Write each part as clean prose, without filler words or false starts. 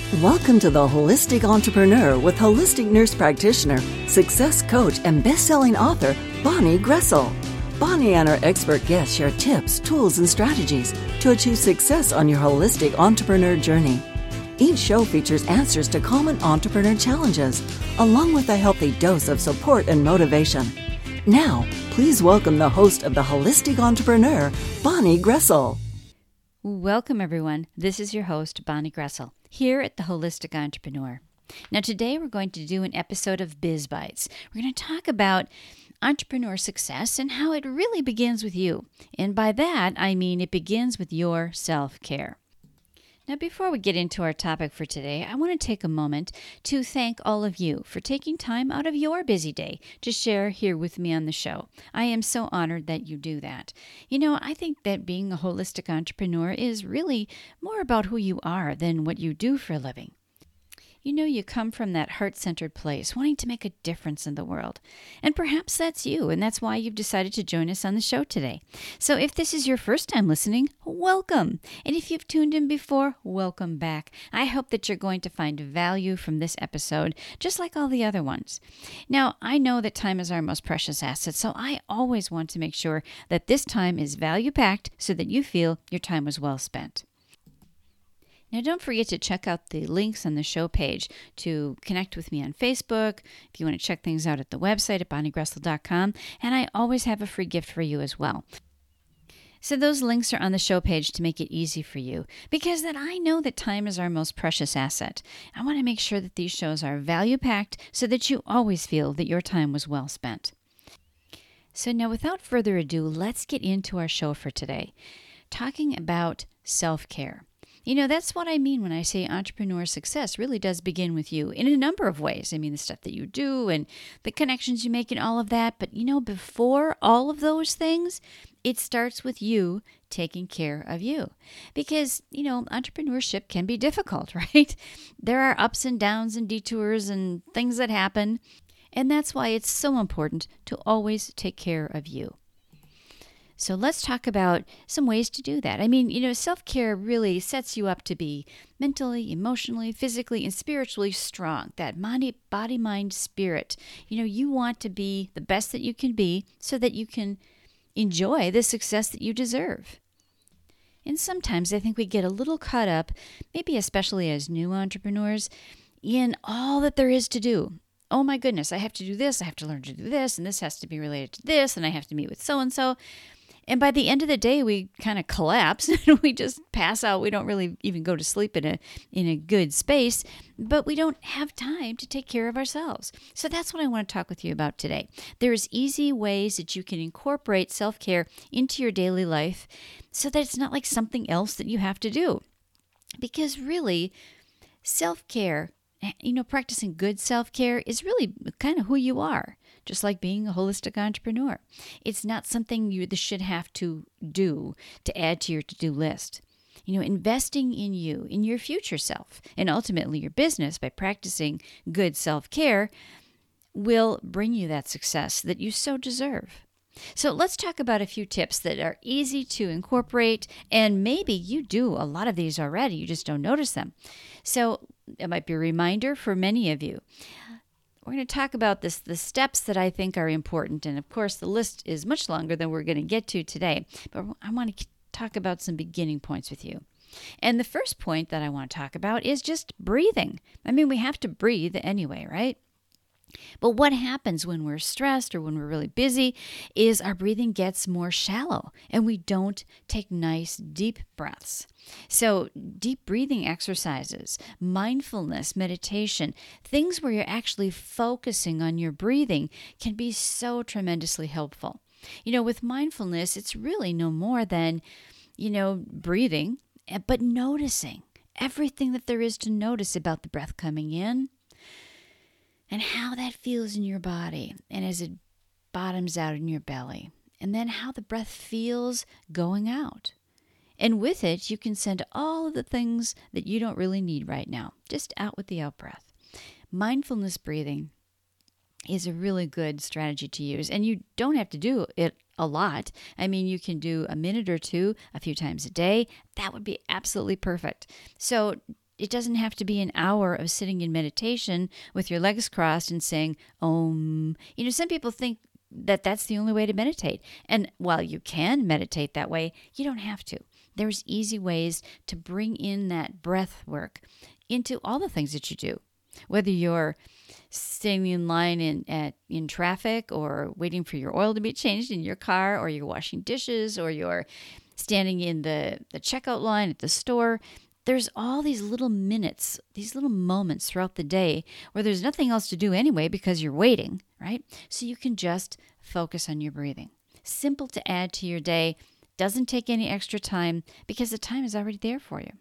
Welcome to The Holistic Entrepreneur with holistic nurse practitioner, success coach, and best-selling author, Bonnie Gressel. Bonnie and her expert guests share tips, tools, and strategies to achieve success on your holistic entrepreneur journey. Each show features answers to common entrepreneur challenges, along with a healthy dose of support and motivation. Now, please welcome the host of The Holistic Entrepreneur, Bonnie Gressel. Welcome, everyone. This is your host, Bonnie Gressel, here at The Holistic Entrepreneur. Now, today we're going to do an episode of Biz Bites. We're going to talk about entrepreneur success and how it really begins with you. And by that, I mean it begins with your self-care. Now, before we get into our topic for today, I want to take a moment to thank all of you for taking time out of your busy day to share here with me on the show. I am so honored that you do that. You know, I think that being a holistic entrepreneur is really more about who you are than what you do for a living. You know, you come from that heart-centered place, wanting to make a difference in the world. And perhaps that's you, and that's why you've decided to join us on the show today. So if this is your first time listening, welcome. And if you've tuned in before, welcome back. I hope that you're going to find value from this episode, just like all the other ones. Now, I know that time is our most precious asset, so I always want to make sure that this time is value-packed so that you feel your time was well spent. Now, don't forget to check out the links on the show page to connect with me on Facebook, if you want to check things out at the website at bonniegressel.com, and I always have a free gift for you as well. So those links are on the show page to make it easy for you, because that I know that time is our most precious asset. I want to make sure that these shows are value-packed so that you always feel that your time was well spent. So now, without further ado, let's get into our show for today, talking about self-care. You know, that's what I mean when I say entrepreneur success really does begin with you in a number of ways. I mean, the stuff that you do and the connections you make and all of that. But, you know, before all of those things, it starts with you taking care of you. Because, you know, entrepreneurship can be difficult, right? There are ups and downs and detours and things that happen. And that's why it's so important to always take care of you. So let's talk about some ways to do that. I mean, you know, self-care really sets you up to be mentally, emotionally, physically, and spiritually strong. That body, mind, spirit. You know, you want to be the best that you can be so that you can enjoy the success that you deserve. And sometimes I think we get a little caught up, maybe especially as new entrepreneurs, in all that there is to do. Oh my goodness, I have to do this, I have to learn to do this, and this has to be related to this, and I have to meet with so-and-so. And by the end of the day, we kind of collapse and we just pass out. We don't really even go to sleep in a good space, but we don't have time to take care of ourselves. So that's what I want to talk with you about today. There's easy ways that you can incorporate self-care into your daily life so that it's not like something else that you have to do. Because really, self-care, you know, practicing good self-care is really kind of who you are, just like being a holistic entrepreneur. It's not something you should have to do to add to your to-do list. You know, investing in you, in your future self, and ultimately your business by practicing good self-care will bring you that success that you so deserve. So let's talk about a few tips that are easy to incorporate, and maybe you do a lot of these already, you just don't notice them. So it might be a reminder for many of you. We're going to talk about the steps that I think are important, and of course the list is much longer than we're going to get to today, but I want to talk about some beginning points with you. And the first point that I want to talk about is just breathing. I mean, we have to breathe anyway, right? But what happens when we're stressed or when we're really busy is our breathing gets more shallow and we don't take nice deep breaths. So deep breathing exercises, mindfulness, meditation, things where you're actually focusing on your breathing can be so tremendously helpful. You know, with mindfulness, it's really no more than, you know, breathing, but noticing everything that there is to notice about the breath coming in and how that feels in your body, and as it bottoms out in your belly, and then how the breath feels going out. And with it, you can send all of the things that you don't really need right now, just out with the out-breath. Mindfulness breathing is a really good strategy to use, and you don't have to do it a lot. I mean, you can do a minute or two a few times a day. That would be absolutely perfect. So it doesn't have to be an hour of sitting in meditation with your legs crossed and saying, Om. Some people think that that's the only way to meditate. And while you can meditate that way, you don't have to. There's easy ways to bring in that breath work into all the things that you do. Whether you're standing in line in traffic, or waiting for your oil to be changed in your car, or you're washing dishes, or you're standing in the checkout line at the store, there's all these little minutes, these little moments throughout the day where there's nothing else to do anyway because you're waiting, right? So you can just focus on your breathing. Simple to add to your day, doesn't take any extra time because the time is already there for you.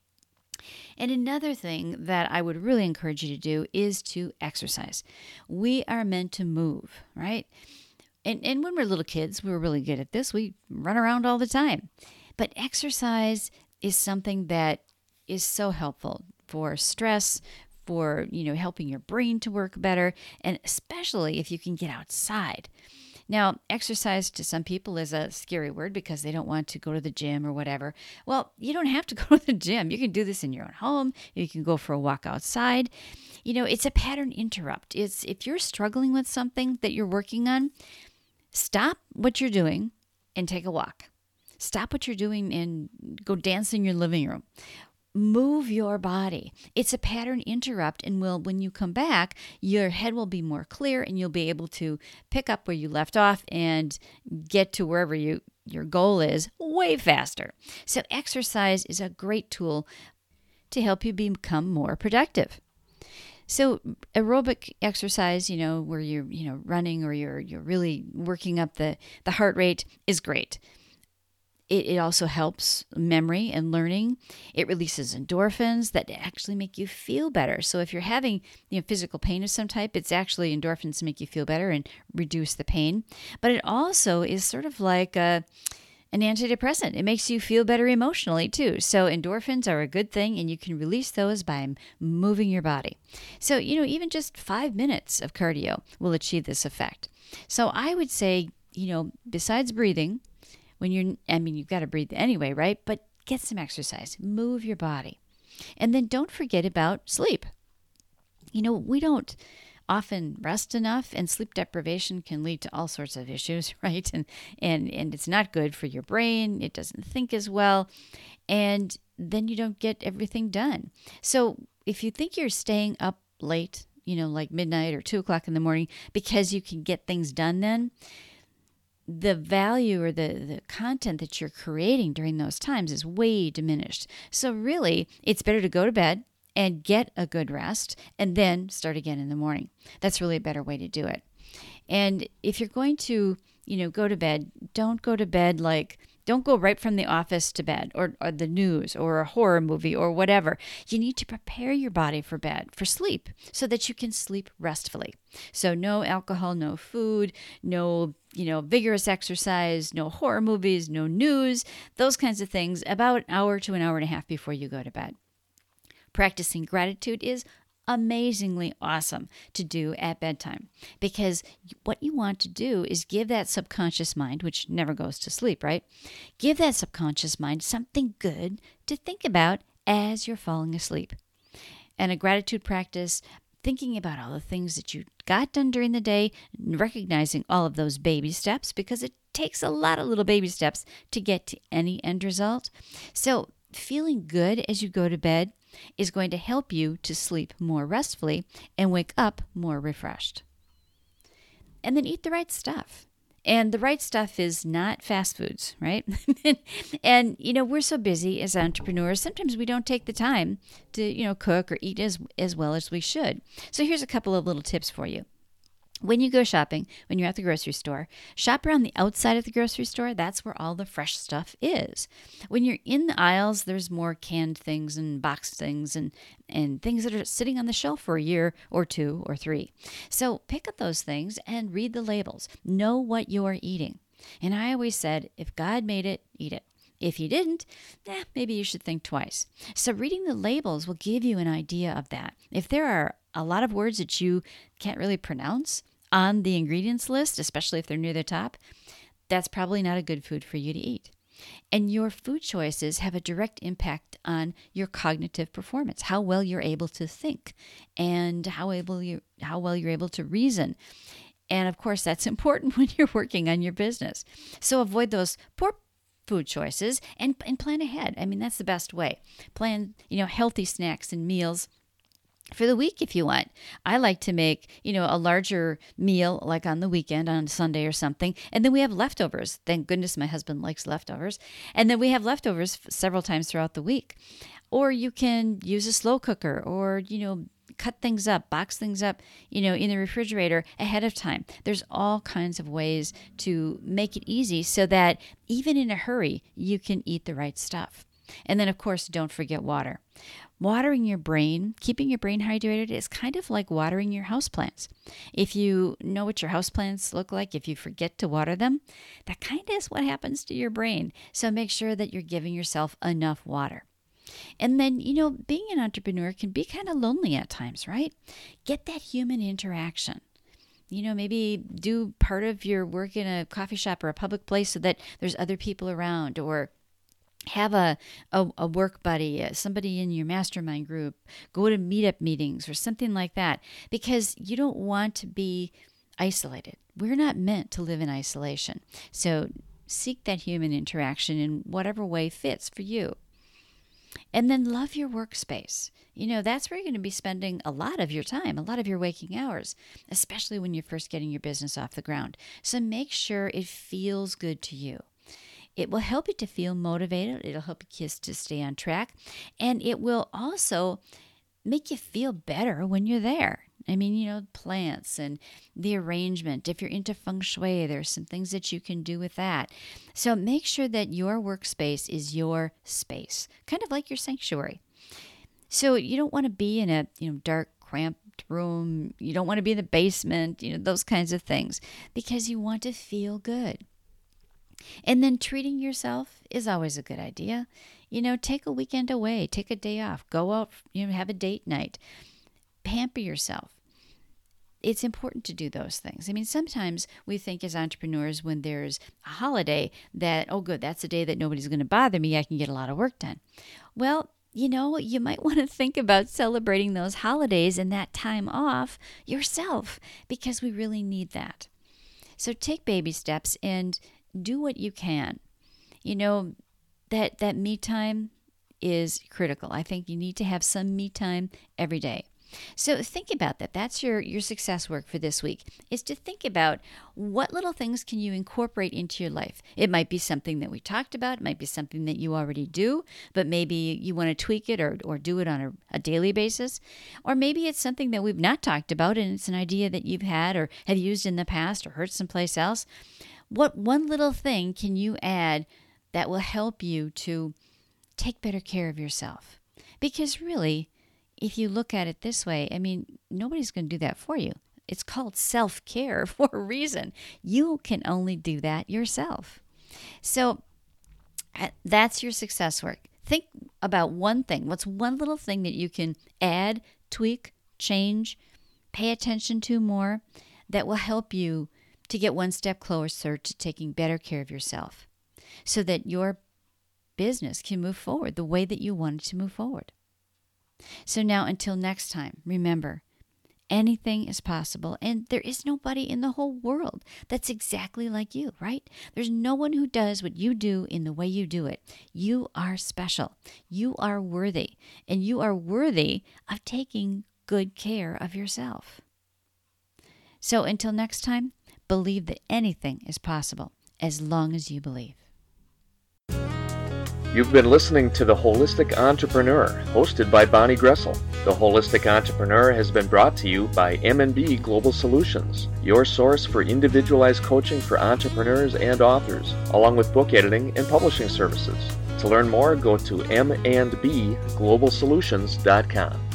And another thing that I would really encourage you to do is to exercise. We are meant to move, right? And when we're little kids, we were really good at this. We run around all the time. But exercise is something that is so helpful for stress, for, helping your brain to work better, and especially if you can get outside. Now, exercise to some people is a scary word because they don't want to go to the gym or whatever. Well, you don't have to go to the gym. You can do this in your own home. You can go for a walk outside. It's a pattern interrupt. It's if you're struggling with something that you're working on, stop what you're doing and take a walk. Stop what you're doing and go dance in your living room. Move your body. It's a pattern interrupt, and when you come back, your head will be more clear and you'll be able to pick up where you left off and get to wherever your goal is way faster. So exercise is a great tool to help you become more productive. So aerobic exercise, where you're running or you're really working up the heart rate is great. It also helps memory and learning. It releases endorphins that actually make you feel better. So if you're having physical pain of some type, it's actually endorphins to make you feel better and reduce the pain. But it also is sort of like an antidepressant. It makes you feel better emotionally too. So endorphins are a good thing, and you can release those by moving your body. So, even just 5 minutes of cardio will achieve this effect. So I would say, besides breathing, you've got to breathe anyway, right? But get some exercise, move your body. And then don't forget about sleep. We don't often rest enough, and sleep deprivation can lead to all sorts of issues, right? And it's not good for your brain. It doesn't think as well. And then you don't get everything done. So if you think you're staying up late, like midnight or 2 o'clock in the morning because you can get things done then, the value or the content that you're creating during those times is way diminished. So really, it's better to go to bed and get a good rest and then start again in the morning. That's really a better way to do it. And if you're going to, go to bed, don't go to bed don't go right from the office to bed or the news or a horror movie or whatever. You need to prepare your body for sleep, so that you can sleep restfully. So no alcohol, no food, no, vigorous exercise, no horror movies, no news, those kinds of things about an hour to an hour and a half before you go to bed. Practicing gratitude is amazingly awesome to do at bedtime, because what you want to do is give that subconscious mind, which never goes to sleep, right? Give that subconscious mind something good to think about as you're falling asleep. And a gratitude practice, thinking about all the things that you got done during the day, recognizing all of those baby steps, because it takes a lot of little baby steps to get to any end result. So feeling good as you go to bed is going to help you to sleep more restfully and wake up more refreshed. And then eat the right stuff. And the right stuff is not fast foods, right? And, we're so busy as entrepreneurs, sometimes we don't take the time to, cook or eat as well as we should. So here's a couple of little tips for you. When you go shopping, when you're at the grocery store, shop around the outside of the grocery store. That's where all the fresh stuff is. When you're in the aisles, there's more canned things and boxed things and things that are sitting on the shelf for a year or 2 or 3. So pick up those things and read the labels. Know what you're eating. And I always said, if God made it, eat it. If he didn't, maybe you should think twice. So reading the labels will give you an idea of that. If there are a lot of words that you can't really pronounce on the ingredients list, especially if they're near the top, that's probably not a good food for you to eat. And your food choices have a direct impact on your cognitive performance, how well you're able to think and how well you're able to reason. And of course, that's important when you're working on your business. So avoid those poor food choices and plan ahead. I mean, that's the best way. Plan, healthy snacks and meals for the week if you want. I like to make, a larger meal like on the weekend, on Sunday or something. And then we have leftovers. Thank goodness my husband likes leftovers. And then we have leftovers several times throughout the week. Or you can use a slow cooker or, cut things up, box things up, in the refrigerator ahead of time. There's all kinds of ways to make it easy so that even in a hurry, you can eat the right stuff. And then, of course, don't forget water. Watering your brain, keeping your brain hydrated is kind of like watering your houseplants. If you know what your houseplants look like, if you forget to water them, that kind of is what happens to your brain. So make sure that you're giving yourself enough water. And then, being an entrepreneur can be kind of lonely at times, right? Get that human interaction. Maybe do part of your work in a coffee shop or a public place so that there's other people around, or have a work buddy, somebody in your mastermind group, go to meetup meetings or something like that, because you don't want to be isolated. We're not meant to live in isolation. So seek that human interaction in whatever way fits for you. And then love your workspace. That's where you're going to be spending a lot of your time, a lot of your waking hours, especially when you're first getting your business off the ground. So make sure it feels good to you. It will help you to feel motivated. It'll help you to stay on track. And it will also make you feel better when you're there. I mean, plants and the arrangement. If you're into feng shui, there's some things that you can do with that. So make sure that your workspace is your space, kind of like your sanctuary. So you don't want to be in a dark, cramped room. You don't want to be in the basement, those kinds of things, because you want to feel good. And then treating yourself is always a good idea. Take a weekend away, take a day off, go out, have a date night. Pamper yourself. It's important to do those things. I mean, sometimes we think as entrepreneurs when there's a holiday that, oh, good, that's a day that nobody's going to bother me. I can get a lot of work done. Well, you might want to think about celebrating those holidays and that time off yourself, because we really need that. So take baby steps and do what you can. That me time is critical. I think you need to have some me time every day. So think about that. That's your success work for this week, is to think about what little things can you incorporate into your life. It might be something that we talked about. It might be something that you already do, but maybe you want to tweak it or do it on a daily basis. Or maybe it's something that we've not talked about and it's an idea that you've had or have used in the past or heard someplace else. What one little thing can you add that will help you to take better care of yourself? Because really, if you look at it this way, I mean, nobody's going to do that for you. It's called self-care for a reason. You can only do that yourself. So that's your success work. Think about one thing. What's one little thing that you can add, tweak, change, pay attention to more that will help you to get one step closer to taking better care of yourself so that your business can move forward the way that you want it to move forward. So now, until next time, remember, anything is possible, and there is nobody in the whole world that's exactly like you, right? There's no one who does what you do in the way you do it. You are special. You are worthy, and you are worthy of taking good care of yourself. So until next time, believe that anything is possible as long as you believe. You've been listening to The Holistic Entrepreneur, hosted by Bonnie Gressel. The Holistic Entrepreneur has been brought to you by M&B Global Solutions, your source for individualized coaching for entrepreneurs and authors, along with book editing and publishing services. To learn more, go to mandbglobalsolutions.com.